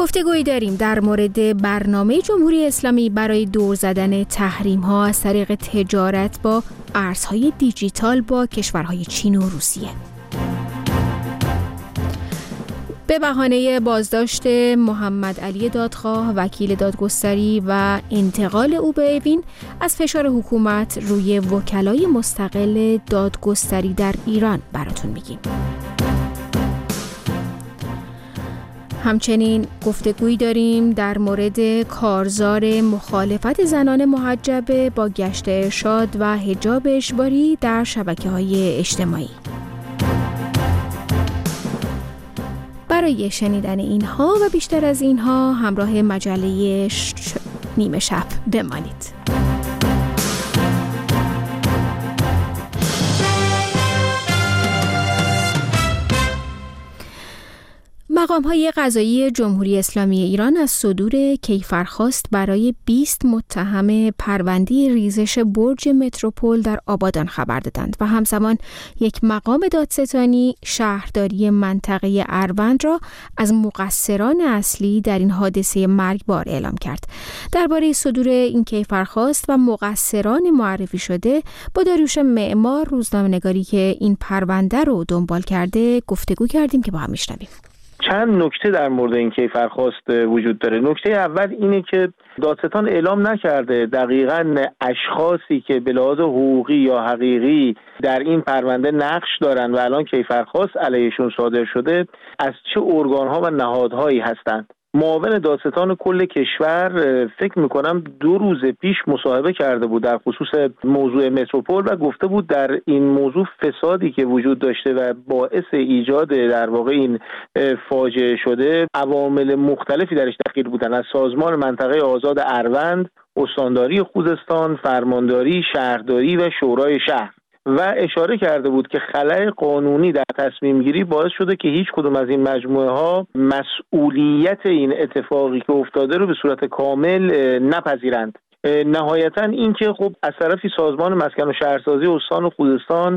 گفتگویی داریم در مورد برنامه جمهوری اسلامی برای دور زدن تحریم‌ها از طریق تجارت با ارزهای دیجیتال با کشورهای چین و روسیه. به بهانه بازداشت محمد علی دادخواه وکیل دادگستری و انتقال او به اوین، از فشار حکومت روی وکلای مستقل دادگستری در ایران براتون میگیم. همچنین گفتگویی داریم در مورد کارزار مخالفت زنان محجبه با گشت ارشاد و حجاب اجباری در شبکه‌های اجتماعی. برای شنیدن اینها و بیشتر از اینها همراه مجله نیمه شب بمانید. مقام‌های قضایی جمهوری اسلامی ایران از صدور کیفرخواست برای 20 متهم پرونده ریزش برج متروپول در آبادان خبر دادند و همزمان یک مقام دادستانی شهرداری منطقه اروند را از مقصران اصلی در این حادثه مرگبار اعلام کرد. درباره صدور این کیفرخواست و مقصران معرفی شده با داریوش معمار، روزنامه‌نگاری که این پرونده رو دنبال کرده، گفتگو کردیم که با هم میشنویم. چند نکته در مورد این کیفرخواست وجود داره. نکته اول اینه که دادستان اعلام نکرده دقیقاً اشخاصی که به لحاظ حقوقی یا حقیقی در این پرونده نقش دارن و الان کیفرخواست علیهشون صادر شده از چه ارگان‌ها و نهادهایی هستند. معاون دادستان کل کشور فکر میکنم 2 روز پیش مصاحبه کرده بود در خصوص موضوع متروپول و گفته بود در این موضوع فسادی که وجود داشته و باعث ایجاد در واقع این فاجعه شده عوامل مختلفی درش دخیل بودن، از سازمان منطقه آزاد اروند، استانداری خوزستان، فرمانداری، شهرداری و شورای شهر، و اشاره کرده بود که خلأ قانونی در تصمیم گیری باعث شده که هیچ کدوم از این مجموعه ها مسئولیت این اتفاقی که افتاده رو به صورت کامل نپذیرند. نهایتا این که خب از طرفی سازمان مسکن و شهرسازی استان خوزستان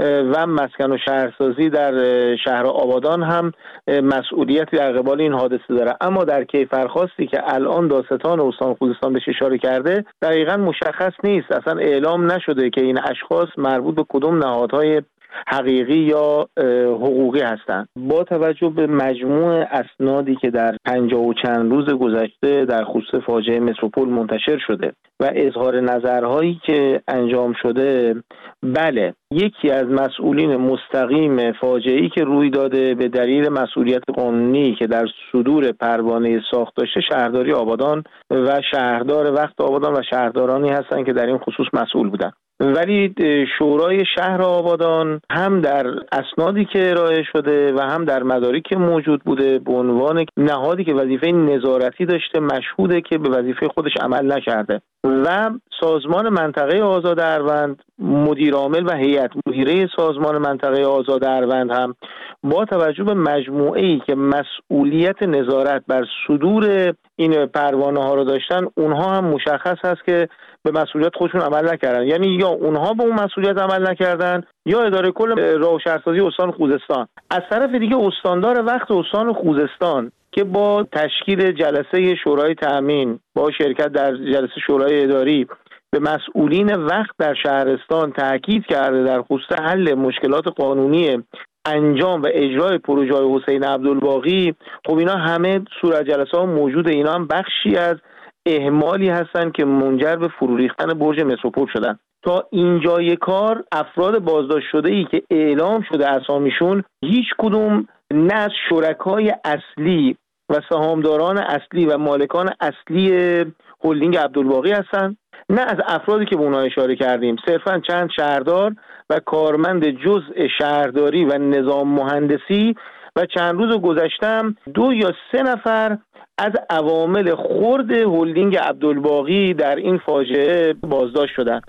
و مسکن و شهرسازی در شهر آبادان هم مسئولیتی در قبال این حادثه داره، اما در کیفرخواستی که الان دادستان استان خوزستان بهش اشاره کرده دقیقاً مشخص نیست، اصلا اعلام نشده که این اشخاص مربوط به کدوم نهادهای حقیقی یا حقوقی هستند. با توجه به مجموع اسنادی که در 50 و چند روز گذشته در خصوص فاجعه متروپول منتشر شده و اظهار نظرهایی که انجام شده، بله، یکی از مسئولین مستقیم فاجعه‌ای که روی داده به دلیل مسئولیت قانونی که در صدور پروانه ساخت داشته شهرداری آبادان و شهردار وقت آبادان و شهردارانی هستند که در این خصوص مسئول بودند. ولی شورای شهر آبادان هم در اسنادی که ارائه شده و هم در مدارکی موجود بوده به عنوان نهادی که وظیفه نظارتی داشته مشهوده که به وظیفه خودش عمل نکرده و سازمان منطقه آزاد اروند، مدیر عامل و هیئت مدیره سازمان منطقه آزاد اروند هم با توجه به مجموعه‌ای که مسئولیت نظارت بر صدور این پروانه ها رو داشتن، اونها هم مشخص هست که به مسئولیت خودشون عمل نکردن، یعنی یا اونها به اون مسئولیت عمل نکردن یا اداره کل راه و شهرسازی استان خوزستان. از طرف دیگه استاندار وقت استان خوزستان که با تشکیل جلسه شورای تأمین با شرکت در جلسه شورای اداری به مسئولین وقت در شهرستان تاکید کرده در خصوص حل مشکلات قانونی انجام و اجرای پروژه حسین عبدالباقی. خب اینا همه صورت جلسه ها موجوده، اینا هم بخشی از اهمالی هستن که منجر به فرو ریختن برج متروپول شدن. تا اینجای کار افراد بازداشت شده ای که اعلام شده اسامیشون هیچ کدوم نه از شرکای اصلی و سهامداران اصلی و مالکان اصلی هلدینگ عبدالباقی هستن، نه از افرادی که به اونها اشاره کردیم، صرفا چند شهردار و کارمند جزء شهرداری و نظام مهندسی و چند روز گذشتم 2 یا 3 نفر از عوامل خرد هلدینگ عبدالباقی در این فاجعه بازداشت شدند.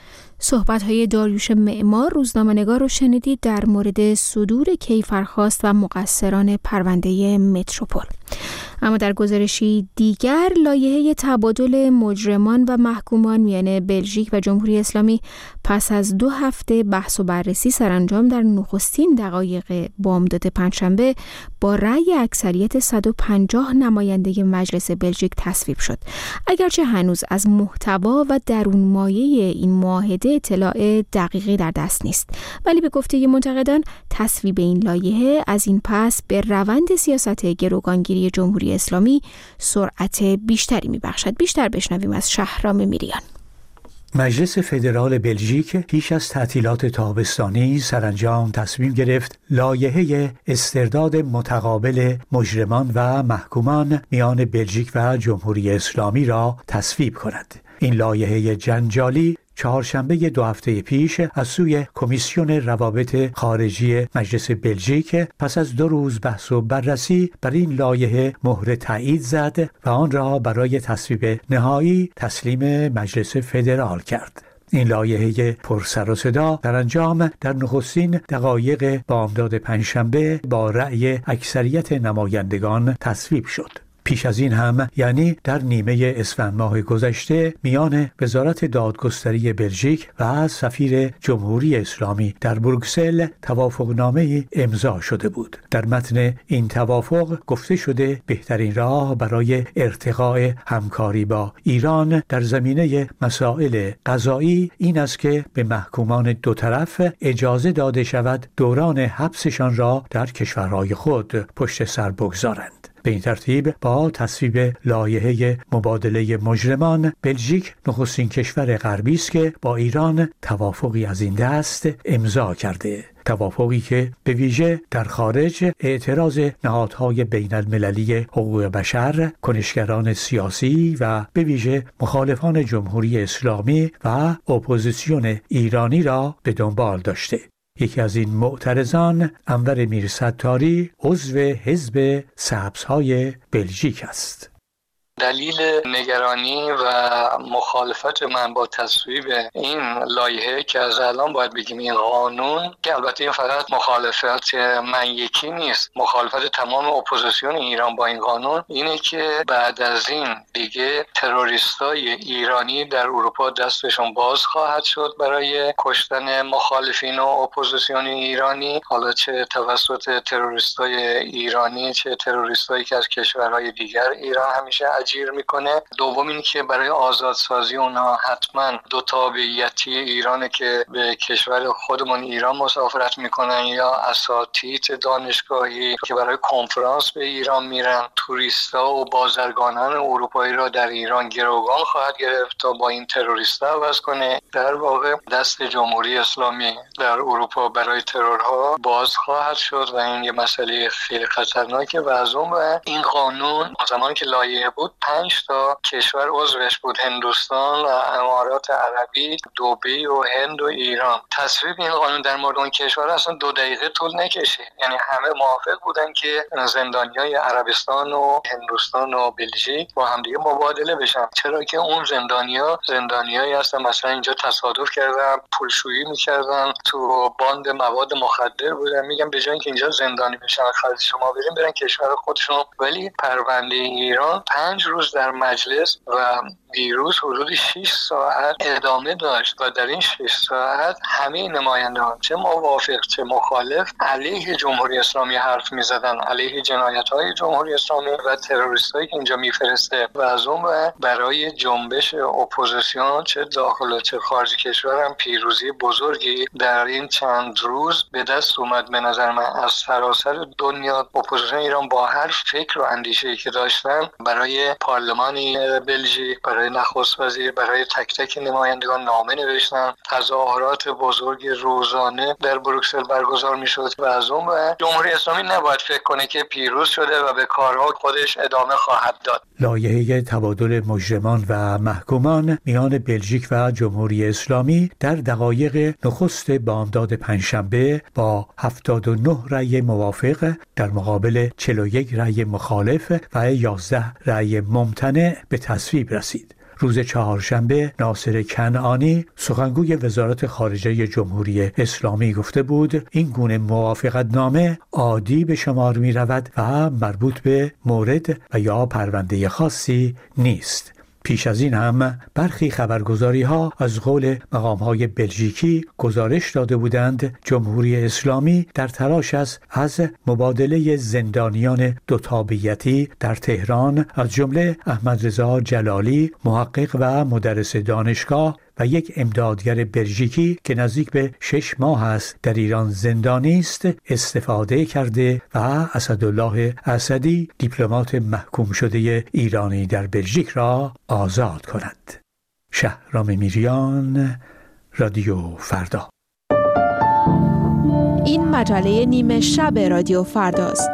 صحبت‌های داریوش معمار، روزنامه‌نگار رو شنیدید در مورد صدور کیفرخواست و مقصران پرونده متروپول. اما در گزارشی دیگر لایحه تبادل مجرمان و محکومان میان بلژیک و جمهوری اسلامی پس از 2 هفته بحث و بررسی سرانجام در نخستین دقایق بامداد پنجشنبه با رأی اکثریت 150 نماینده مجلس بلژیک تصویب شد. اگرچه هنوز از محتوا و درون مایه این معاهده اطلاع دقیقی در دست نیست، ولی به گفته منتقدان تصویب این لایحه از این پس به روند سیاست گروگانگیری جمهوری اسلامی سرعت بیشتری میبخشد. بیشتر بشنویم از شهرام میریان. مجلس فدرال بلژیک پیش از تعطیلات تابستانی سرانجام تصمیم گرفت لایحه استرداد متقابل مجرمان و محکومان میان بلژیک و جمهوری اسلامی را تصویب کند. این لایحه جنجالی چهارشنبه 2 هفته پیش از سوی کمیسیون روابط خارجی مجلس بلژیک پس از 2 روز بحث و بررسی بر این لایحه مهر تایید زد و آن را برای تصویب نهایی تسلیم مجلس فدرال کرد. این لایحه پر سر و صدا سرانجام در نخستین دقایق بامداد پنجشنبه با رأی اکثریت نمایندگان تصویب شد. پیش از این هم، یعنی در نیمه اسفند ماه گذشته، میان وزارت دادگستری بلژیک و سفیر جمهوری اسلامی در بروکسل توافقنامه امضا شده بود. در متن این توافق گفته شده بهترین راه برای ارتقاء همکاری با ایران در زمینه مسائل قضایی این است که به محکومان دو طرف اجازه داده شود دوران حبسشان را در کشورهای خود پشت سر بگذارند. به این ترتیب با تصویب لایحه مبادله مجرمان، بلژیک نخستین کشور غربی است که با ایران توافقی از این دست امضا کرده. توافقی که به ویژه در خارج اعتراض نهادهای بین المللی حقوق بشر، کنشگران سیاسی و به ویژه مخالفان جمهوری اسلامی و اپوزیسیون ایرانی را به دنبال داشته. یکی از این معترضان انور میرستاری عضو حزب سبزهای بلژیک است. دلیل نگرانی و مخالفت من با تصویب این لایحه که از الان باید بگیم این قانون، که البته این فقط مخالفت من یکی نیست، مخالفت تمام اپوزیسیون ایران با این قانون، اینه که بعد از این دیگه تروریستای ایرانی در اروپا دستشون باز خواهد شد برای کشتن مخالفین و اپوزیسیون ایرانی، حالا چه توسط تروریستای ایرانی چه تروریستایی که از کشورهای دیگر ایران همیشه اجیر میکنه. دوم این که برای آزادسازی اونها حتما 2 تابعیتی ایرانه که به کشور خودمون ایران مسافرت میکنن یا اساتید دانشگاهی که برای کنفرانس به ایران میرن. توریستا و بازرگانان اروپایی را در ایران گروگان خواهد گرفت تا با این تروریستا عوض کنه. در واقع دست جمهوری اسلامی در اروپا برای ترورها باز خواهد شد و این یه مسئله خیلی خطرناکه. و از اون این قانون زمانی که لایحه بود 5 تا کشور عضوش بود، هندوستان و امارات عربی، دبی و هند و ایران. تصویب این قانون در مورد اون کشور اصلا 2 دقیقه طول نکشید، یعنی همه موافق بودن که زندانیای عربستان و هندوستان و بلژیک با هم دیگه مبادله بشن، چرا که اون زندانیایی هستن مثلا اینجا تصادف کردن، پولشویی میکردن، تو باند مواد مخدر بودن، میگن به جای اینکه اینجا زندانی بشن خرج شما بریم برن کشور خودشون. ولی پرونده ایران 5 روز در مجلس و دیروز حدود 6 ساعت ادامه داشت و در این 6 ساعت همه نمایندگان چه موافق چه مخالف علیه جمهوری اسلامی حرف میزدن، علیه جنایت‌های جمهوری اسلامی و تروریستایی که اینجا میفرسته. و از اون برای جنبش اپوزیسیون چه داخل و چه خارج کشور هم پیروزی بزرگی در این چند روز به دست اومد. به نظر من از سراسر دنیا اپوزیسیون ایران با هر فکر و اندیشه‌ای که داشتن برای پارلمانی بلژیک، برای نخست وزیر، برای تک تک نمایندگان نامه نوشتن. تظاهرات بزرگ روزانه در بروکسل برگزار میشد و از اون جمهوری اسلامی نباید فکر کنه که پیروز شده و به کارها خودش ادامه خواهد داد. لایحه تبادل مجرمان و محکومان میان بلژیک و جمهوری اسلامی در دقایق نخست بامداد پنجشنبه با 79 رأی موافق در مقابل 41 رأی مخالف و 11 رأی ممتنع به تصویب رسید. روز چهارشنبه ناصر کنعانی سخنگوی وزارت خارجه جمهوری اسلامی گفته بود این گونه موافقتنامه عادی به شمار می رود و مربوط به مورد و یا پرونده خاصی نیست. پیش از این هم برخی خبرگزاری‌ها از قول مقام‌های بلژیکی گزارش داده بودند جمهوری اسلامی در تلاش است از مبادله زندانیان دوتابیتی در تهران از جمله احمد رضا جلالی محقق و مدرس دانشگاه و یک امدادگر بلژیکی که نزدیک به 6 ماه است در ایران زندانی است استفاده کرده و اسدالله اسدی دیپلمات محکوم شده ایرانی در بلژیک را آزاد کند. شهرام میریان، رادیو فردا. این مجله نیمه شب رادیو فرداست.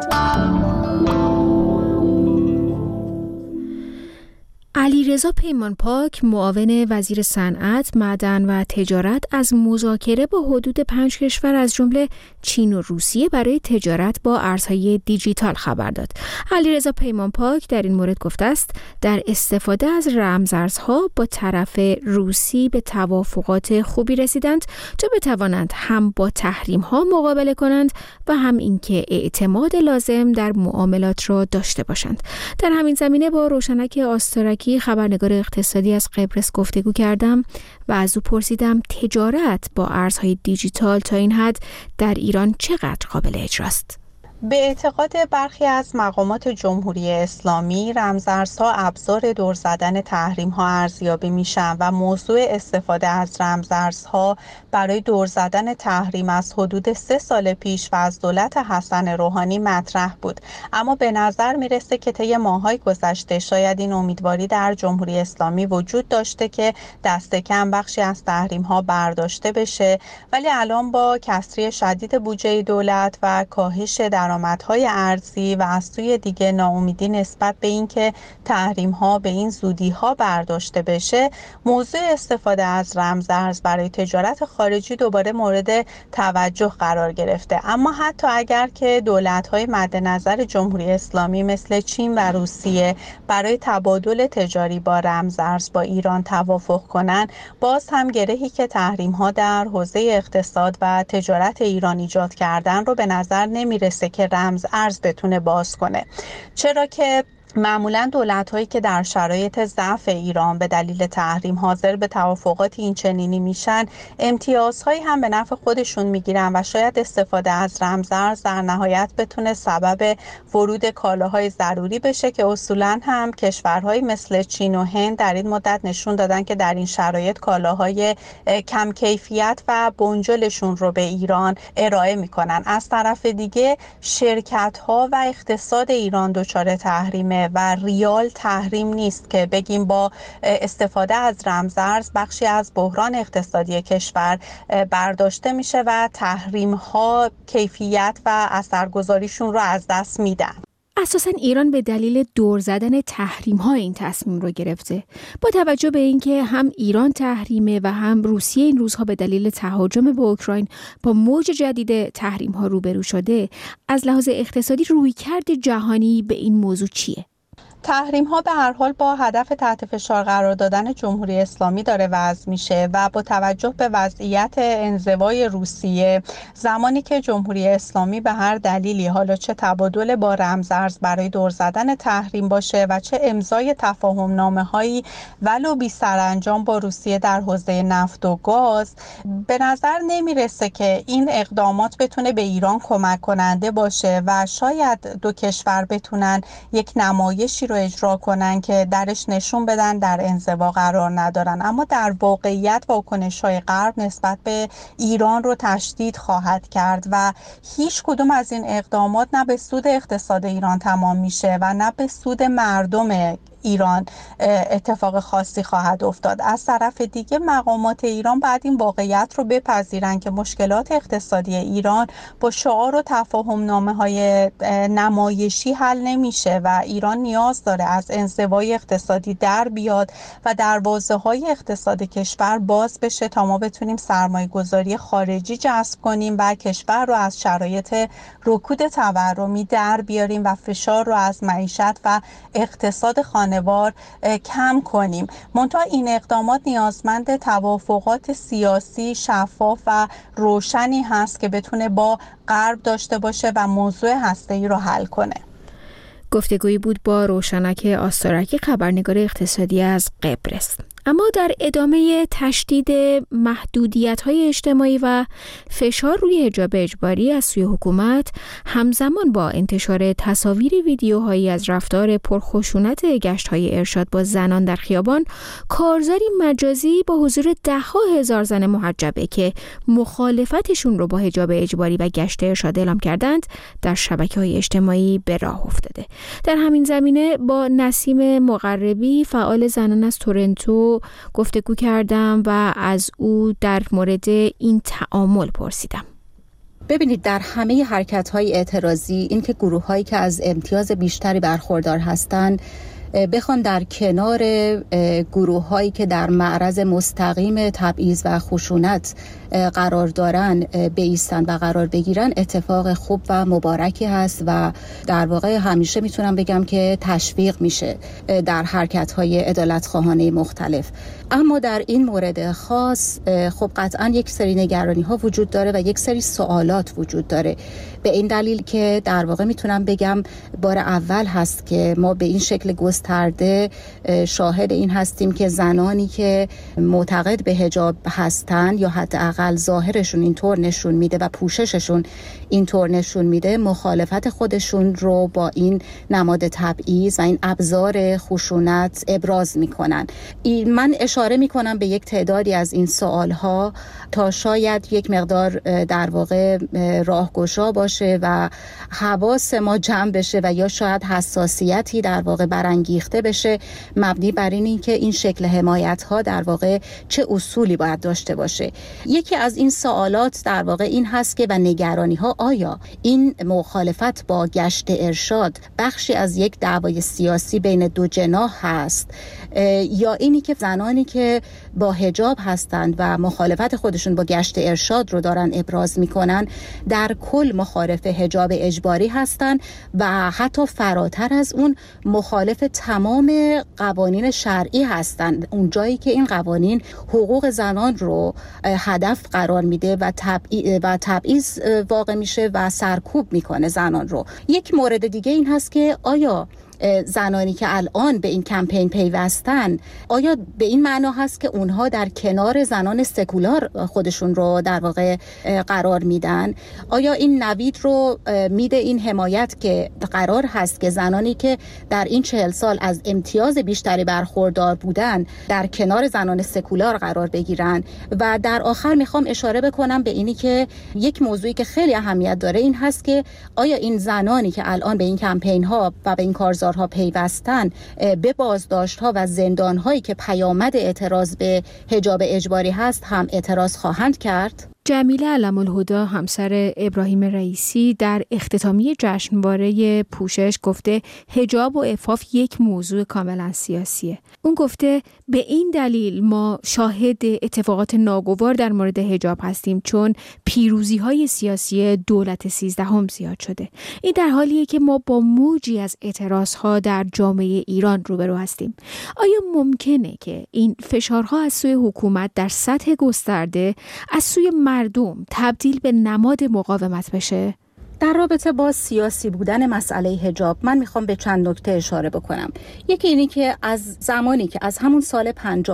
علیرضا پیمانپاک معاون وزیر صنعت، معدن و تجارت از مذاکره با حدود 5 کشور از جمله چین و روسیه برای تجارت با ارزهای دیجیتال خبر داد. علیرضا پیمانپاک در این مورد گفته است در استفاده از رمزارزها با طرف روسی به توافقات خوبی رسیدند تا بتوانند هم با تحریم‌ها مقابله کنند و هم اینکه اعتماد لازم در معاملات را داشته باشند. در همین زمینه با روشنک آسترکی خبرنگار اقتصادی از قبرس گفتگو کردم و از او پرسیدم تجارت با ارزهای دیجیتال تا این حد در ایران چقدر قابل اجراست؟ به اعتقاد برخی از مقامات جمهوری اسلامی رمزارزها ابزار دور زدن تحریم‌ها ارزیابی میشن و موضوع استفاده از رمزارزها برای دور زدن تحریم از حدود 3 سال پیش و از دولت حسن روحانی مطرح بود، اما به نظر میرسه که طی ماه‌های گذشته شاید این امیدواری در جمهوری اسلامی وجود داشته که دست کم بخشی از تحریم‌ها برداشته بشه، ولی الان با کسری شدید بودجه دولت و کاهش درآمدهای ارزی و از سوی دیگه ناامیدی نسبت به اینکه تحریم‌ها به این زودی‌ها برداشته بشه، موضوع استفاده از رمزارز برای تجارت خارجی دوباره مورد توجه قرار گرفته. اما حتی اگر که دولت‌های مد نظر جمهوری اسلامی مثل چین و روسیه برای تبادل تجاری با رمزارز با ایران توافق کنند، باز هم گرهی که تحریم‌ها در حوزه اقتصاد و تجارت ایران ایجاد کردن رو به نظر نمیرسه که رمزارز بتونه باز کنه، چرا که معمولا دولت‌هایی که در شرایط ضعف ایران به دلیل تحریم حاضر به توافقات این چنینی میشن، امتیازهایی هم به نفع خودشون میگیرن و شاید استفاده از رمزارز در نهایت بتونه سبب ورود کالاهای ضروری بشه که اصولا هم کشورهایی مثل چین و هند در این مدت نشون دادن که در این شرایط کالاهای کم کیفیت و بنجلشون رو به ایران ارائه میکنن. از طرف دیگه شرکت‌ها و اقتصاد ایران دچار تحریمه و ریال تحریم نیست که بگیم با استفاده از رمزارز بخشی از بحران اقتصادی کشور برداشته میشه و تحریم ها کیفیت و اثرگذاریشون رو از دست میدن. اساساً ایران به دلیل دور زدن تحریم‌ها این تصمیم رو گرفته. با توجه به اینکه هم ایران تحریمه و هم روسیه این روزها به دلیل تهاجم به اوکراین با موج جدید تحریم‌ها روبرو شده، از لحاظ اقتصادی رویکرد جهانی به این موضوع چیه؟ تحریم ها به هر حال با هدف تحت فشار قرار دادن جمهوری اسلامی داره وضع میشه و با توجه به وضعیت انزوای روسیه، زمانی که جمهوری اسلامی به هر دلیلی، حالا چه تبادل با رمزارز برای دور زدن تحریم باشه و چه امضای تفاهم نامه هایی ولو بی سرانجام با روسیه در حوزه نفت و گاز، به نظر نمیرسه که این اقدامات بتونه به ایران کمک کننده باشه و شاید دو کشور بتونن یک نمایشی رو اجرا کنن که درش نشون بدن در انزوا قرار ندارن، اما در واقعیت واکنش‌های غرب نسبت به ایران رو تشدید خواهد کرد و هیچ کدوم از این اقدامات نه به سود اقتصاد ایران تمام میشه و نه به سود مردم ایران اتفاق خاصی خواهد افتاد. از طرف دیگه مقامات ایران بعد این واقعیت رو بپذیرن که مشکلات اقتصادی ایران با شعار و تفاهم نامه های نمایشی حل نمیشه و ایران نیاز داره از انزوای اقتصادی در بیاد و دروازه های اقتصاد کشور باز بشه تا ما بتونیم سرمایه گذاری خارجی جذب کنیم و کشور رو از شرایط رکود تورمی در بیاریم و فشار رو از معیشت و اقتصاد خانه دیوانه‌وار کم کنیم. منتها این اقدامات نیازمند توافقات سیاسی شفاف و روشنی هست که بتونه با غرب داشته باشه و موضوع هسته‌ای رو حل کنه. گفتگویی بود با روشنک آستارکی، خبرنگار اقتصادی از قبرس. اما در ادامه تشدید محدودیت‌های اجتماعی و فشار روی حجاب اجباری از سوی حکومت، همزمان با انتشار تصاویر ویدیوهایی از رفتار پرخشونت گشت‌های ارشاد با زنان در خیابان، کارزاری مجازی با حضور ده‌ها هزار زن محجبه که مخالفتشون رو با حجاب اجباری و گشت ارشاد اعلام کردند، در شبکه‌های اجتماعی به راه افتاده. در همین زمینه با نسیم مقربی، فعال زنان از تورنتو، گفتگو کردم و از او در مورد این تعامل پرسیدم. ببینید، در همه حرکت‌های اعتراضی این که گروه‌هایی که از امتیاز بیشتری برخوردار هستند بخوان در کنار گروه‌هایی که در معرض مستقیم تبعیض و خشونت قرار دارن بایستن و قرار بگیرن، اتفاق خوب و مبارکی هست و در واقع همیشه میتونم بگم که تشویق میشه در حرکت‌های عدالت‌خواهانه مختلف. اما در این مورد خاص خب قطعاً یک سری نگرانی‌ها وجود داره و یک سری سوالات وجود داره، به این دلیل که در واقع میتونم بگم بار اول هست که ما به این شکل گسترده شاهد این هستیم که زنانی که معتقد به حجاب هستن یا حداقل ظاهرشون اینطور نشون میده و پوشششون اینطور نشون میده، مخالفت خودشون رو با این نماد تبعیض و این ابزار خشونت ابراز میکنن. من اشاره میکنم به یک تعدادی از این سوالها تا شاید یک مقدار در واقع راهگشا باشه و حواس ما جمع بشه و یا شاید حساسیتی در واقع برانگیخته بشه مبنی بر این که این شکل حمایت ها در واقع چه اصولی باید داشته باشه. یکی از این سوالات در واقع این هست که و نگرانی ها، آیا این مخالفت با گشت ارشاد بخشی از یک دعوای سیاسی بین دو جناح هست یا اینی که زنانی که با حجاب هستند و مخالفت خودشون با گشت ارشاد رو دارن ابراز میکنن در کل مخالف حجاب اجباری هستند و حتی فراتر از اون مخالف تمام قوانین شرعی هستند، اون جایی که این قوانین حقوق زنان رو هدف قرار میده و تبعیض واقع میشه و سرکوب میکنه زنان رو. یک مورد دیگه این هست که آیا زنانی که الان به این کمپین پیوستن، آیا به این معنا هست که اونها در کنار زنان سکولار خودشون رو در واقع قرار میدن؟ آیا این نوید رو میده این حمایت که قرار هست که زنانی که در این 40 سال از امتیاز بیشتری برخوردار بودن در کنار زنان سکولار قرار بگیرن؟ و در آخر میخوام اشاره بکنم به اینی که یک موضوعی که خیلی اهمیت داره این هست که آیا این زنانی که الان به این کمپین ها و به این کارزارها پیوستن به بازداشت‌ها و زندان‌هایی که پیامد اعتراض به حجاب اجباری هست هم اعتراض خواهند کرد؟ جمیله علم‌الهدی، همسر ابراهیم رئیسی، در اختتامیه جشنواره پوشش گفته حجاب و عفاف یک موضوع کاملا سیاسیه. اون گفته به این دلیل ما شاهد اتفاقات ناگوار در مورد حجاب هستیم چون پیروزی‌های سیاسی دولت 13 زیاد شده. این در حالیه که ما با موجی از اعتراضها در جامعه ایران روبرو هستیم. آیا ممکنه که این فشارها از سوی حکومت در سطح گسترده از سوی مردم تبدیل به نماد مقاومت بشه؟ در رابطه با سیاسی بودن مسئله حجاب من میخوام به چند نکته اشاره بکنم. یکی اینی که از زمانی که از همون سال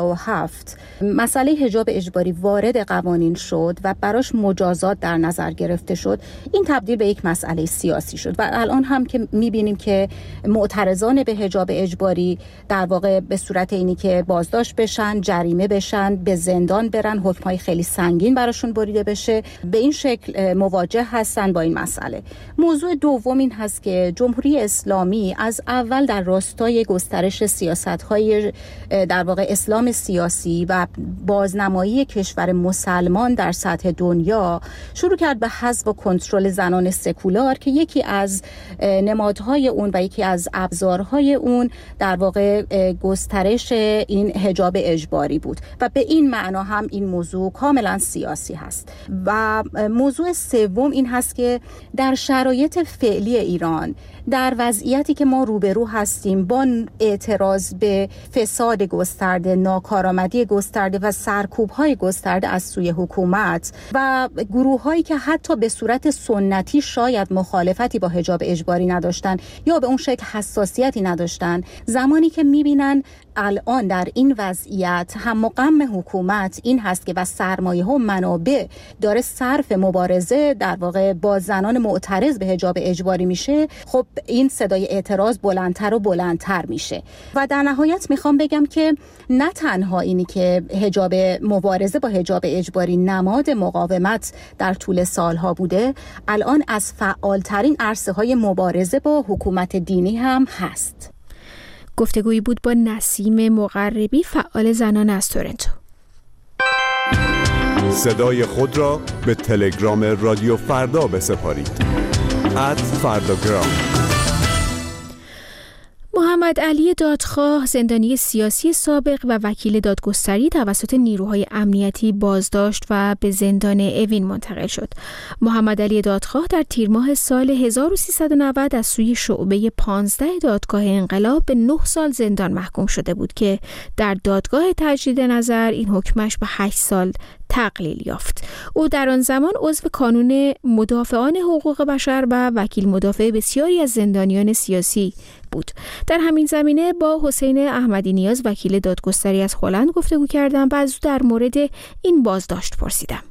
57 مسئله حجاب اجباری وارد قوانین شد و براش مجازات در نظر گرفته شد، این تبدیل به یک مسئله سیاسی شد و الان هم که میبینیم که معترضان به حجاب اجباری در واقع به صورت اینی که بازداشت بشن، جریمه بشن، به زندان برن، حکم‌های خیلی سنگین براشون بریده بشه، به این شکل مواجه هستن با این مسئله. موضوع دوم این هست که جمهوری اسلامی از اول در راستای گسترش سیاست‌های در واقع اسلام سیاسی و بازنمایی کشور مسلمان در سطح دنیا شروع کرد به حذف و کنترل زنان سکولار که یکی از نمادهای اون و یکی از ابزارهای اون در واقع گسترش این حجاب اجباری بود و به این معنا هم این موضوع کاملا سیاسی هست. و موضوع سوم این هست که در در شرایط فعلی ایران، در وضعیتی که ما روبرو هستیم با اعتراض به فساد گسترده، ناکارآمدی گسترده و سرکوب‌های گسترده از سوی حکومت و گروه‌هایی که حتی به صورت سنتی شاید مخالفتی با حجاب اجباری نداشتن یا به اون شکل حساسیتی نداشتن، زمانی که می‌بینن الان در این وضعیت هم و غم حکومت این هست که و سرمایه‌ها و منابع داره صرف مبارزه در واقع با زنان معترض به حجاب اجباری میشه، خب این صدای اعتراض بلندتر و بلندتر میشه. و در نهایت میخوام بگم که نه تنها اینی که حجاب مبارزه با حجاب اجباری نماد مقاومت در طول سالها بوده، الان از فعالترین عرصه‌های مبارزه با حکومت دینی هم هست. گفتگویی بود با نسیم مقربی، فعال زنان از تورنتو. صدای خود را به تلگرام رادیو فردا بسپارید. @فرداگرام. محمد علی دادخواه، زندانی سیاسی سابق و وکیل دادگستری، توسط نیروهای امنیتی بازداشت و به زندان اوین منتقل شد. محمد علی دادخواه در تیر ماه سال 1390 از سوی شعبه 15 دادگاه انقلاب به 9 سال زندان محکوم شده بود که در دادگاه تجدید نظر این حکمش به 8 سال تقلیل یافت. او در آن زمان عضو کانون مدافعان حقوق بشر و وکیل مدافع بسیاری از زندانیان سیاسی بود. در همین زمینه با حسین احمدی نیاز، وکیل دادگستری از هلند، گفتگو کردم و از او در مورد این بازداشت پرسیدم.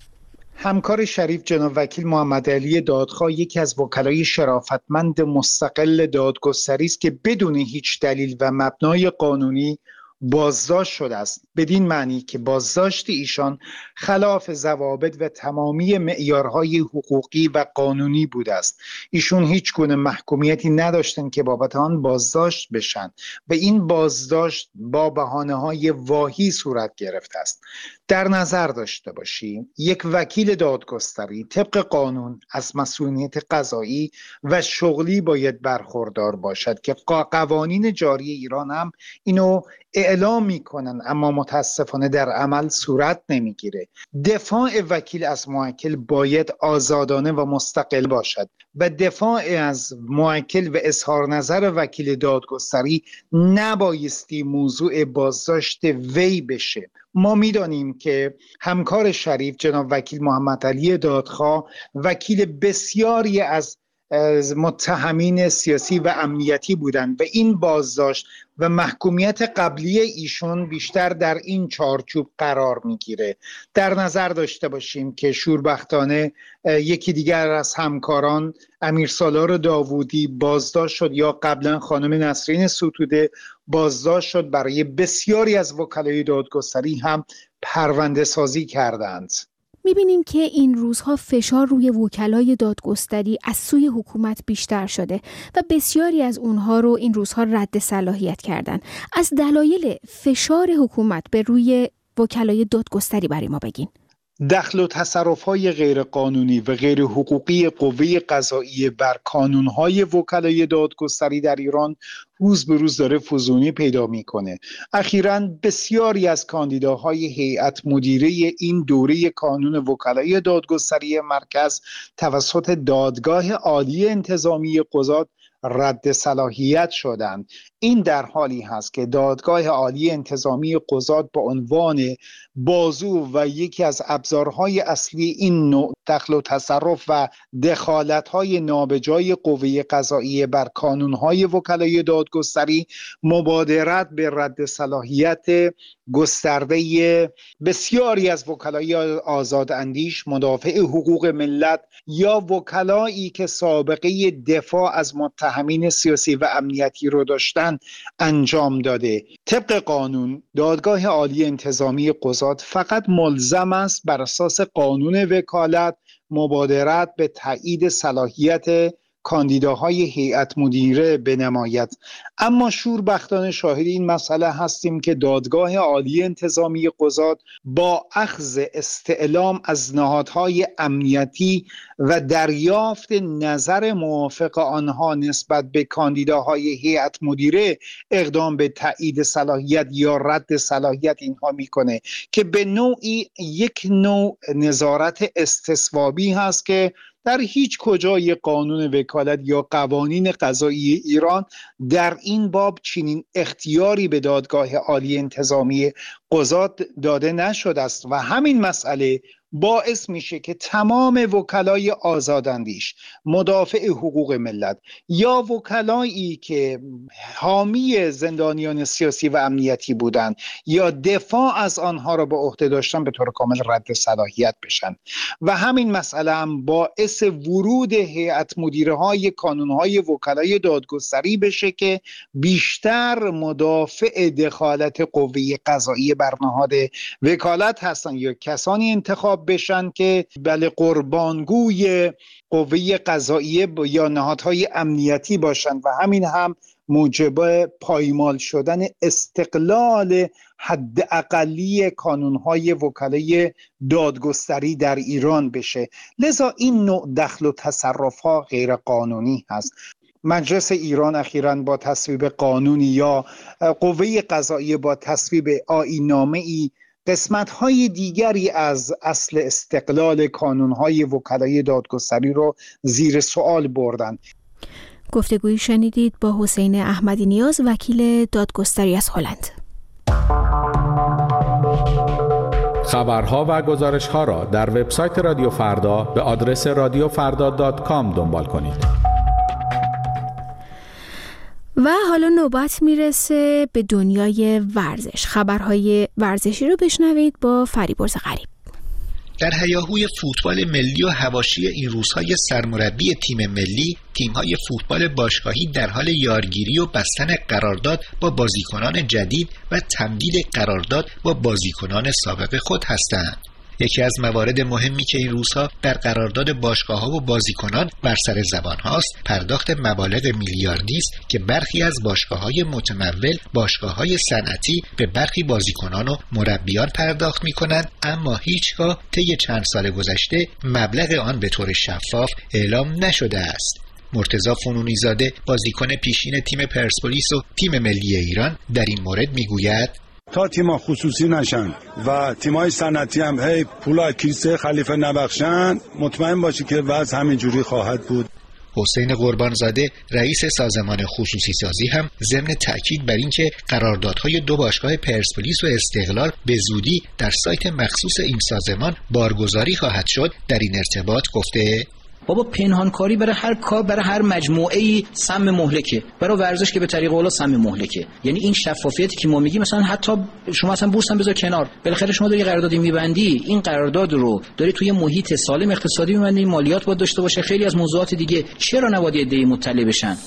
همکار شریف جناب وکیل محمد علی دادخواه یکی از وکلای شرافتمند مستقل دادگستری است که بدون هیچ دلیل و مبنای قانونی بازداشت شده است، بدین معنی که بازداشت ایشان خلاف ضوابط و تمامی معیارهای حقوقی و قانونی بوده است. ایشون هیچ گونه محکومیتی نداشتند که بابت آن بازداشت بشن و این بازداشت با بهانه‌های واهی صورت گرفته است. در نظر داشته باشیم یک وکیل دادگستری طبق قانون از مسئولیت قضایی و شغلی باید برخوردار باشد که قوانین جاری ایران هم اینو اعلام میکنن، اما متاسفانه در عمل صورت نمیگیره. دفاع وکیل از موکل باید آزادانه و مستقل باشد و دفاع از موکل و اظهار نظر وکیل دادگستری نبایستی موضوع بازداشت وی بشه. ما میدانیم که همکار شریف جناب وکیل محمد علی دادخواه وکیل بسیاری از متهمین سیاسی و امنیتی بودند و این بازداشت و محکومیت قبلی ایشون بیشتر در این چارچوب قرار میگیره. در نظر داشته باشیم که شوربختانه یکی دیگر از همکاران امیرسالار داوودی بازداشت شد یا قبلا خانم نسرین ستوده بازداشت شد. برای بسیاری از وکلای دادگستری هم پرونده سازی کردند. می‌بینیم که این روزها فشار روی وکلای دادگستری از سوی حکومت بیشتر شده و بسیاری از اونها رو این روزها رد صلاحیت کردن. از دلایل فشار حکومت به روی وکلای دادگستری برای ما بگین. دخل و تصرف‌های غیرقانونی و غیر حقوقی قوه قضاییه بر کانون‌های وکلای دادگستری در ایران روز به روز داره فزونی پیدا میکنه. اخیراً بسیاری از کاندیداهای هیئت مدیره این دوره کانون وکلای دادگستری مرکز توسط دادگاه عالی انتظامی قضات رد صلاحیت شدند. این در حالی هست که دادگاه عالی انتظامی قضات به عنوان بازو و یکی از ابزارهای اصلی این نوع دخل و تصرف و دخالت‌های نابجای قوه قضاییه بر کانون‌های وکلای دادگستری مبادرت به رد صلاحیت گسترده بسیاری از وکلای آزاداندیش، مدافع حقوق ملت یا وکلایی که سابقه دفاع از متهمین سیاسی و امنیتی رو داشتن انجام داده. طبق قانون دادگاه عالی انتظامی قضات فقط ملزم است بر اساس قانون وکالت مبادرت به تایید صلاحیت کاندیداهای هیئت مدیره بنماید. اما شوربختانه شاهد این مسئله هستیم که دادگاه عالی انتظامی قضات با اخذ استعلام از نهادهای امنیتی و دریافت نظر موافق آنها نسبت به کاندیداهای هیئت مدیره اقدام به تایید صلاحیت یا رد صلاحیت اینها میکنه که به نوعی یک نوع نظارت استصوابی هست که در هیچ کجای قانون وکالت یا قوانین قضایی ایران در این باب چنین اختیاری به دادگاه عالی انتظامی قضات داده نشده است و همین مسئله باعث میشه که تمام وکلای آزاداندیش، مدافع حقوق ملت یا وکلایی که حامی زندانیان سیاسی و امنیتی بودند یا دفاع از آنها را به عهده داشتن به طور کامل رد صلاحیت بشن و همین مسئله هم باعث ورود هیئت مدیره های کانون های وکلای دادگستری بشه که بیشتر مدافع دخالت قوه قضایی بر نهاد وکالت هستن یا کسانی انتخاب بشن که بله قربانگوی قوه قضاییه یا نهادهای امنیتی باشند و همین هم موجب پایمال شدن استقلال حد اقلی کانونهای وکلای دادگستری در ایران بشه. لذا این نوع دخل و تصرفها غیر قانونی هست. مجلس ایران اخیراً با تصویب قانونی یا قوه قضاییه با تصویب آیین‌نامه‌ای قسمت‌های دیگری از اصل استقلال کانون‌های وکلای دادگستری رو زیر سوال بردند. گفتگویی شنیدید با حسین احمدی نیاز، وکیل دادگستری از هلند. خبرها و گزارش‌ها را در وبسایت رادیو فردا به آدرس radiofarda.com دنبال کنید. و حالا نوبت میرسه به دنیای ورزش. خبرهای ورزشی رو بشنوید با فریبرز غریب. در هیاهوی فوتبال ملی و حواشی این روزهای سرمربی تیم ملی، تیم‌های فوتبال باشگاهی در حال یارگیری و بستن قرارداد با بازیکنان جدید و تمدید قرارداد با بازیکنان سابق خود هستند. یکی از موارد مهمی که این روزها در قرارداد باشگاه‌ها و بازیکنان بر سر زبان هاست، پرداخت مبالغ میلیاردی است که برخی از باشگاه‌های متمول، باشگاه‌های صنعتی به برخی بازیکنان و مربیان پرداخت می‌کنند، اما هیچگاه طی چند سال گذشته مبلغ آن به طور شفاف اعلام نشده است. مرتضی فنونی زاده، بازیکن پیشین تیم پرسپولیس و تیم ملی ایران، در این مورد می‌گوید: تا تیم‌ها خصوصی نشن و تیم‌های صنعتی هم هی پولا کیسه خلیفه نبخشن، مطمئن باشی که وضع همینجوری خواهد بود. حسین قربانزاده، رئیس سازمان خصوصی سازی، هم ضمن تأکید بر اینکه قراردادهای دو باشگاه پرسپولیس و استقلال به زودی در سایت مخصوص این سازمان بارگذاری خواهد شد، در این ارتباط گفته: بابا پنهانکاری برای هر کار، برای هر مجموعه‌ای سم مهلکه، برای ورزش که به طریق اولا سم مهلکه. یعنی این شفافیتی که ما میگیم، مثلا حتی شما اصلا بورس هم بذار کنار، بالاخره شما داری قراردادی میبندی، این قرارداد رو داری توی محیط سالم اقتصادی میبندی، مالیات باید داشته باشه، خیلی از موضوعات دیگه، چرا نباید ایده مطلع بشن؟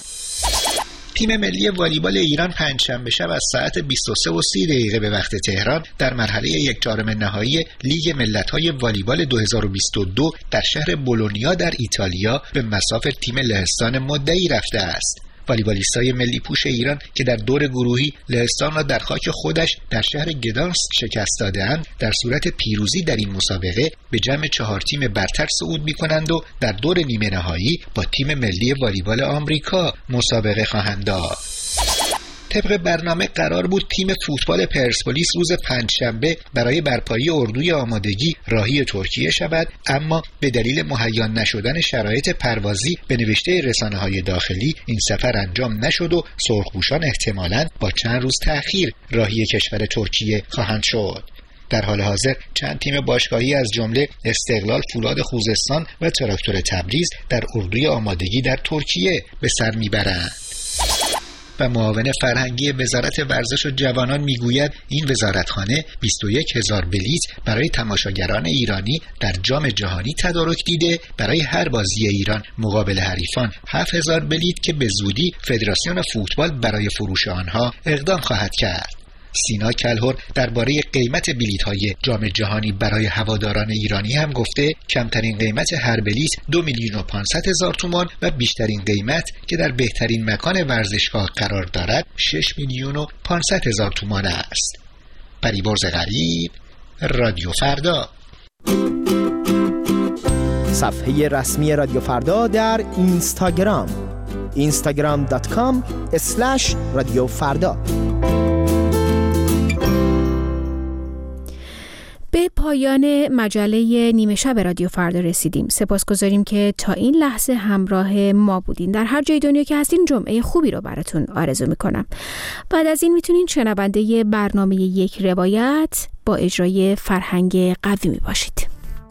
تیم ملی والیبال ایران پنجشنبه شب از ساعت 23:30 به وقت تهران در مرحله 1/4 نهایی لیگ ملت‌های والیبال 2022 در شهر بولونیا در ایتالیا به مصاف تیم لهستان مدعی رفته است. والیبالیستای ملی پوش ایران که در دور گروهی لهستان را در خاک خودش در شهر گدانسک شکست داده‌اند، در صورت پیروزی در این مسابقه به جمع 4 تیم برتر صعود می‌کنند و در دور نیمه نهایی با تیم ملی والیبال آمریکا مسابقه خواهند داشت. طبق برنامه قرار بود تیم فوتبال پرسپولیس روز پنجشنبه برای برپایی اردوی آمادگی راهی ترکیه شود، اما به دلیل مهیا نشدن شرایط پروازی به نوشته رسانه‌های داخلی این سفر انجام نشد و سرخپوشان احتمالاً با چند روز تأخیر راهی کشور ترکیه خواهند شد. در حال حاضر چند تیم باشگاهی از جمله استقلال، فولاد خوزستان و تراکتور تبریز در اردوی آمادگی در ترکیه به سر میبرند. و معاون فرهنگی وزارت ورزش و جوانان میگوید این وزارتخانه 21,000 بلیت برای تماشاگران ایرانی در جام جهانی تدارک دیده. برای هر بازی ایران مقابل حریفان 7,000 بلیت که به زودی فدراسیون فوتبال برای فروش آنها اقدام خواهد کرد. سینا کلهر درباره قیمت بلیط‌های جام جهانی برای هواداران ایرانی هم گفته کمترین قیمت هر بلیط 2,500,000 تومان و بیشترین قیمت که در بهترین مکان ورزشگاه قرار دارد 6,500,000 تومان است. فریبرز غریب، رادیو فردا. صفحه رسمی رادیو فردا در اینستاگرام instagram.com/رادیوفردا. به پایان مجله نیمه شب رادیو فردا رسیدیم. سپاسگزاریم که تا این لحظه همراه ما بودین. در هر جای دنیا که هستین جمعه خوبی رو براتون آرزو میکنم. بعد از این میتونین شنونده برنامه یک روایت با اجرای فرهنگ قویمی باشید.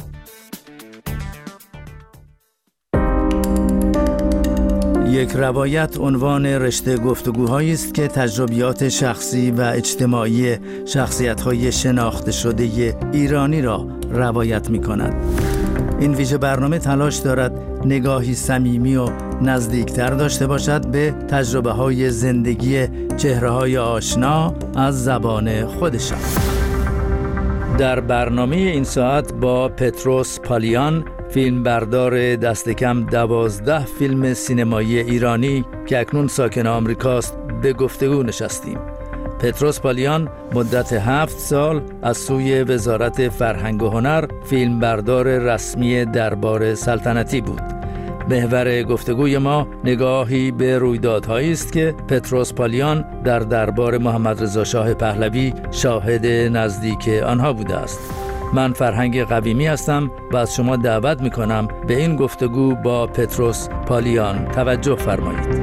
یک روایت عنوان رشته گفتگوهایی است که تجربیات شخصی و اجتماعی شخصیت‌های شناخته شده ایرانی را روایت می‌کند. این ویژه برنامه تلاش دارد نگاهی صمیمی و نزدیکتر داشته باشد به تجربه‌های زندگی چهره‌های آشنا از زبان خودشان. در برنامه این ساعت با پتروس پالیان، فیلمبردار دست کم 12 فیلم سینمایی ایرانی که اکنون ساکن آمریکاست، به گفتگو نشستیم. پتروس پالیان مدت 7 سال از سوی وزارت فرهنگ و هنر فیلمبردار رسمی دربار سلطنتی بود. محور گفتگوی ما نگاهی به رویدادهایی است که پتروس پالیان در دربار محمد رضا شاه پهلوی شاهد نزدیک آنها بوده است. من فرهنگ قویمی هستم و از شما دعوت میکنم به این گفتگو با پتروس پالیان توجه فرمایید.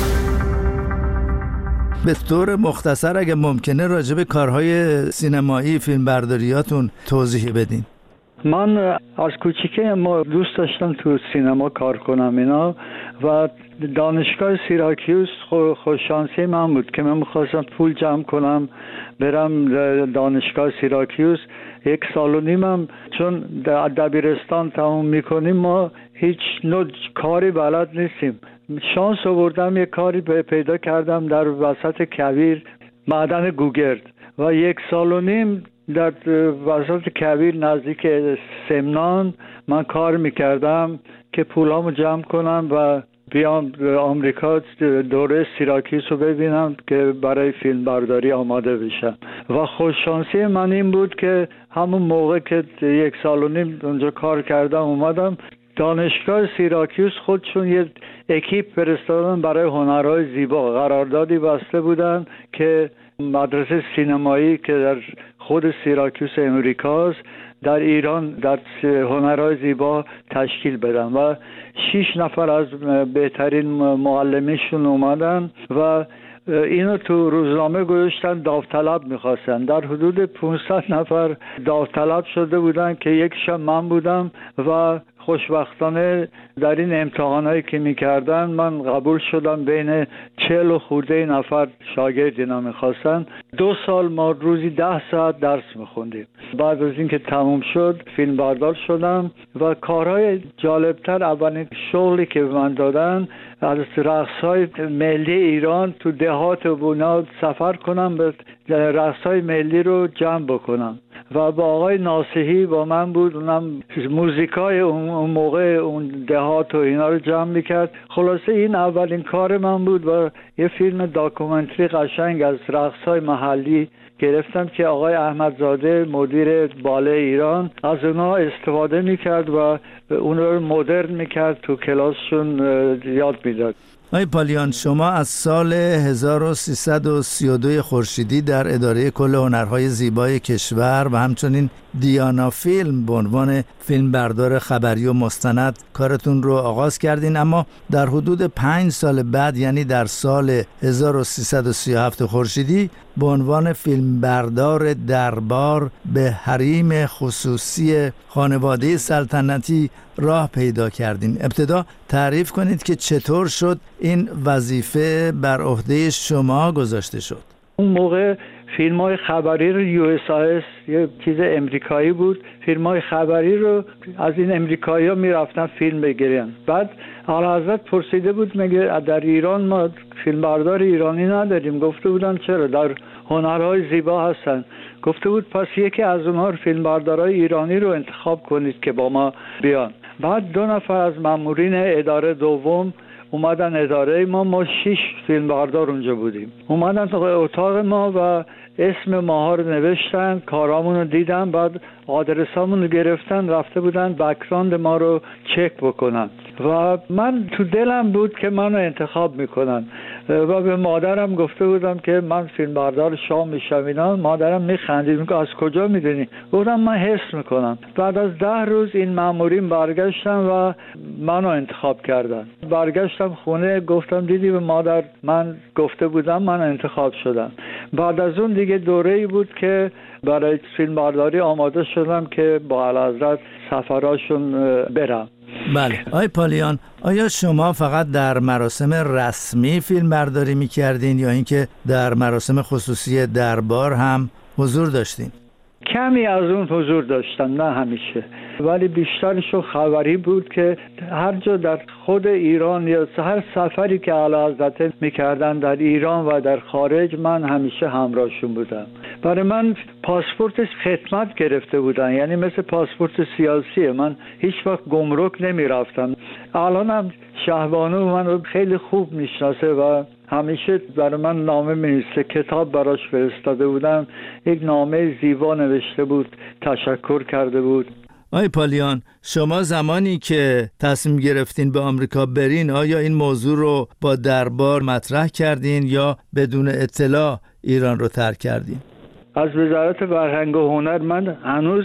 به طور مختصر اگه ممکنه راجع به کارهای سینمایی فیلمبرداریاتون توضیح بدین. من از کوچیکه ما دوست داشتم تو سینما کار کنم اینا و دانشگاه سیراکیوس خوششانسی من بود که من می‌خواستم پول جمع کنم برم دانشگاه سیراکیوس. 1 سال و نیمم چون دبیرستان تموم میکنیم ما هیچ نوع کاری بلد نیستیم. شانس آوردم یک کاری پیدا کردم در وسط کویر، معدن گوگرد، و 1 سال و نیم در وسط کویر نزدیک سمنان من کار میکردم که پولامو جمع کنم و بیام آمریکا دوره سیراکیوس رو ببینم که برای فیلم برداری آماده بشم. و خوششانسی من این بود که همون موقع که 1 سال و نیم اونجا کار کردم اومدم دانشگاه سیراکیوس خودشون یه اکیپ فرستادن برای هنرهای زیبا، قراردادی بسته بودن که مدرسه سینمایی که در خود سیراکیوس امریکاست در ایران در هنرهای زیبا تشکیل بدن و 6 نفر از بهترین معلمیشون اومدن و اینو تو روزنامه گذاشتن داوطلب میخواستن. در حدود 500 نفر داوطلب شده بودن که یکیشم من بودم و خوشبختانه در این امتحانایی که میکردن من قبول شدم. بین 40 خورده نفر شاگرد اینا میخواستن. 2 سال ما روزی 10 ساعت درس میخوندیم. بعد از اینکه تموم شد فیلم بردار شدم و کارهای جالبتر اولین شغلی که من دادن از رقص‌های ملی ایران تو دهات و بنا سفر کنم به رقص‌های ملی رو جمع بکنم و با آقای ناصحی با من بود، اونم موزیکای اون موقع اون دهات و اینا رو جمع میکرد. خلاصه این اولین کار من بود و یه فیلم داکومنتری قشنگ از رقص‌های محلی گرفتم که آقای احمدزاده مدیر باله ایران از اونا استفاده میکرد و اون رو مدرن میکرد، تو کلاسشون یاد میداد. آقای پالیان، شما از سال 1332 خورشیدی در اداره کل هنرهای زیبای کشور و همچنین دیانا فیلم به عنوان فیلمبردار خبری و مستند کارتون رو آغاز کردین، اما در حدود 5 سال بعد یعنی در سال 1337 خورشیدی به عنوان فیلمبردار دربار به حریم خصوصی خانواده سلطنتی راه پیدا کردین. ابتدا تعریف کنید که چطور شد این وظیفه بر عهده شما گذاشته شد. اون موقع فیلم‌های خبری رو USIS یه چیز امریکایی بود، فیلم‌های خبری رو از این امریکایی‌ها می‌رفتن فیلم بگیرن. بعد اعلیحضرت پرسیده بود مگه در ایران ما فیلمبردار ایرانی نداریم؟ گفته بودن چرا، در هنرهای زیبا هستن. گفته بود پس یکی از اونها فیلمبردارای ایرانی رو انتخاب کنید که با ما بیان. بعد 2 نفر از مامورین اداره دوم اومدن اداره ما 6 فیلمبردار اونجا بودیم. اومدن اتاق ما و اسم ماها رو نوشتن، کارامون رو دیدن، بعد آدرسامون رو گرفتن، رفته بودن بک‌گراند ما رو چک بکنن و من تو دلم بود که منو انتخاب میکنن و به مادرم گفته بودم که من فیلمبردار شام میشم اینا. مادرم میخندید، میگه از کجا میدونی؟ گفتم من حس میکنم. بعد از 10 روز این مامورین برگشتن و منو انتخاب کردن. برگشتم خونه، گفتم دیدی به مادر من گفته بودم من انتخاب شدم. بعد از اون دیگه دوره‌ای بود که برای فیلمبرداری آماده شدم که با اعلیحضرت سفراشون برم. بله. آقای پالیان، آیا شما فقط در مراسم رسمی فیلم برداری می‌کردین یا اینکه در مراسم خصوصی دربار هم حضور داشتین؟ کمی از اون حضور داشتم، نه همیشه، ولی بیشترشو خبری بود که هر جا در خود ایران یا هر سفری که اعلیحضرت میکردن در ایران و در خارج من همیشه همراهشون بودم. برای من پاسپورت خدمت گرفته بودن، یعنی مثل پاسپورت سیاسیه. من هیچ وقت گمرک نمیرفتم. الانم شهبانو منو خیلی خوب میشناسه و همیشه برای من نامه می‌نویسه. کتاب براش فرستاده بودم، یک نامه زیبا نوشته بود، تشکر کرده بود. آقای پالیان، شما زمانی که تصمیم گرفتین به آمریکا برین، آیا این موضوع رو با دربار مطرح کردین یا بدون اطلاع ایران رو ترک کردین؟ از وزارت فرهنگ و هنر من هنوز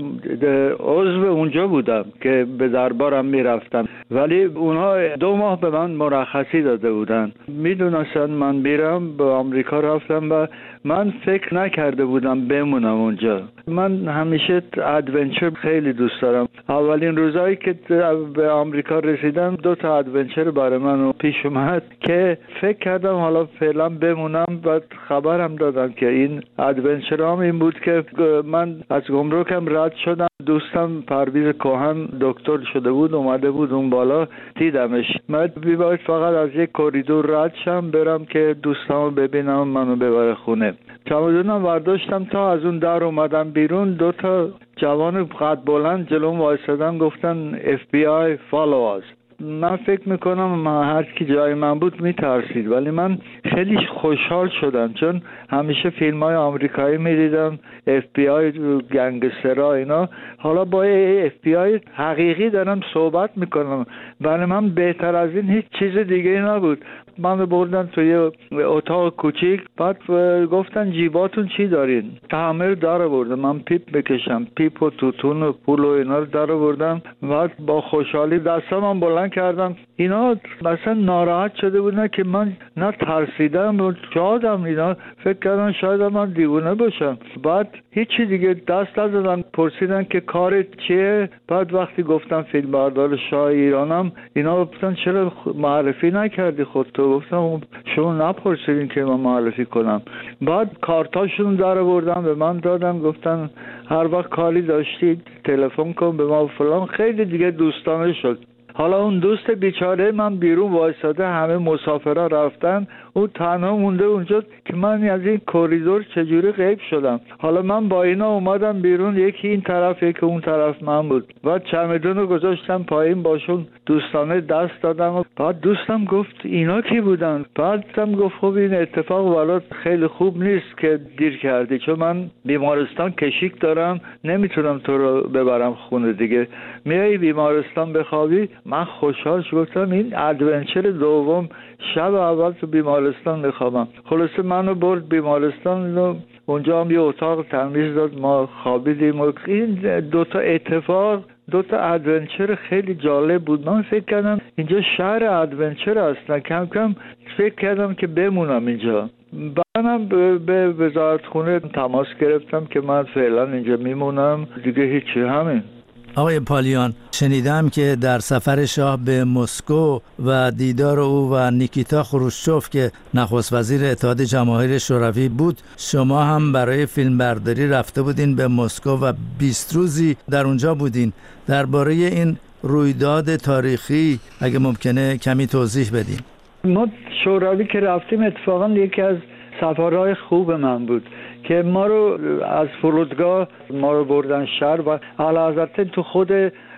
عضو اونجا بودم که به دربارم میرفتم، ولی اونا 2 ماه به من مرخصی داده بودن. میدونستن من میرم به آمریکا. رفتم و من فکر نکرده بودم بمونم اونجا. من همیشه ادونچر خیلی دوست دارم. اولین روزایی که به آمریکا رسیدم 2 تا ادونچر برای من پیش اومد که فکر کردم حالا فعلا بمونم. و خبرم دادم که این ادونچرام این بود که من از گمرکم رد شدم. دوستم پرویز کهن دکتر شده بود، اومده بود اون بالا، دیدمش. من باید فقط از یک کوریدور رد شم برم که دوستامو ببینم، منو ببره خونه. چمدونم ورداشتم، تا از اون در اومدم بیرون 2 تا جوان قد بلند جلوم وایسادن، گفتن FBI follow us. من فکر میکنم هر کی جای من بود میترسید، ولی من خیلی خوشحال شدم چون همیشه فیلم های آمریکایی میدیدم، FBI گنگسترها اینا. حالا با FBI حقیقی دارم صحبت میکنم. برای من بهتر از این هیچ چیز دیگه نبود. من بردن توی اتاق کوچیک، بعد گفتن جیباتون چی دارین؟ همه داره بردم. من پیپ بکشم، پیپ و توتون و پول و اینا رو داره بردم. بعد با خوشحالی دستم بلند کردم. اینا مثلا ناراحت شده بودن که من نه ترسیدم و شادم. اینا فکر کردن شاید من دیوونه باشم. بعد هیچی دیگه دست نزدن، پرسیدن که کارت چیه؟ بعد وقتی گفتم فیلمبردار شاه ایرانم، اینا گفتن چرا معرفی نکردی خودتو؟ گفتم شما نپرسیدین که من معرفی کنم. بعد کارتاشون در بردن به من دادن، گفتن هر وقت کاری داشتید تلفن کن به ما فلان. خیلی دیگه دوستانه شد. حالا اون دوست بیچاره من بیرون وایساده، همه مسافرها رفتن، او تنها مونده اونجا که من از این کوریدور چجوری غیب شدم. حالا من با اینا اومدم بیرون، یکی این طرف یکی اون طرف من بود. بعد چمدون رو گذاشتم پایین، باشون دوستانه دست دادم و بعد دوستم گفت اینا کی بودن؟ بعدم گفت خب این اتفاق ولات خیلی خوب نیست که دیر کردی، چون من بیمارستان کشیک دارم، نمیتونم تو رو ببرم خونه دیگه، میای بیمارستان بخوابی. من خوشحال شدم. این ادونچر دوم، شب اول تو بیمارستان میخوابم. خلاصه منو برد بیمارستان و اونجا هم یه اتاق تمیز داد، ما خوابیدیم. و این 2 تا اتفاق، 2 تا ادونچر خیلی جالب بود. من فکر کردم اینجا شهر ادونچر هستن. کم کم فکر کردم که بمونم اینجا. بعدم به وزارت خونه تماس گرفتم که من فعلا اینجا میمونم دیگه، هیچی، همین. آقای پالیان، شنیدم که در سفر شاه به مسکو و دیدار او و نیکیتا خروشچوف که نخست وزیر اتحاد جماهیر شوروی بود، شما هم برای فیلمبرداری رفته بودین به مسکو و 20 روزی در اونجا بودین. درباره این رویداد تاریخی اگه ممکنه کمی توضیح بدین. ما شوروی که رفتیم اتفاقا یکی از سفرهای خوب من بود که ما رو از فرودگاه ما رو بردن شهر و اعلیحضرت تو خود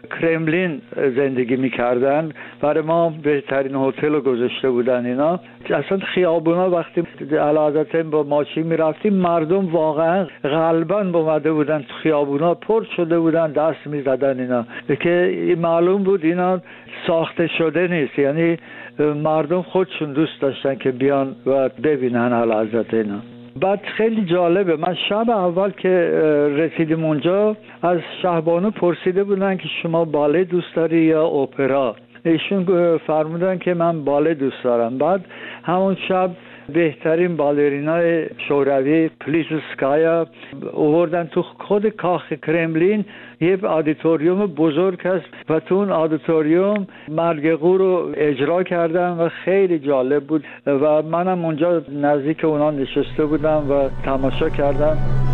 کرملین زندگی میکردن، برای ما بهترین هتل رو گذاشته بودن اینا. اصلا خیابونا وقتی اعلیحضرت با ماشین میرفتیم مردم واقعا قلباً اومده بودن تو خیابونا، پر شده بودن، دست میزدن اینا که معلوم بود اینا ساخته شده نیست، یعنی مردم خودشون دوست داشتن که بیان و ببینن اعلیحضرت اینا. بعد خیلی جالبه، من شب اول که رسیدیم اونجا از شهبانو پرسیده بودن که شما باله دوست داری یا اپرا؟ ایشون فرمودن که من باله دوست دارم. بعد همون شب بهترین بالرینای شوروی پلیتسکایا آوردن تو خود کاخ کرملین، یه آدیتوریوم بزرگ هست و تو اون آدیتوریوم مرگقو رو اجرا کردن و خیلی جالب بود و منم اونجا نزدیک اونا نشسته بودم و تماشا کردم.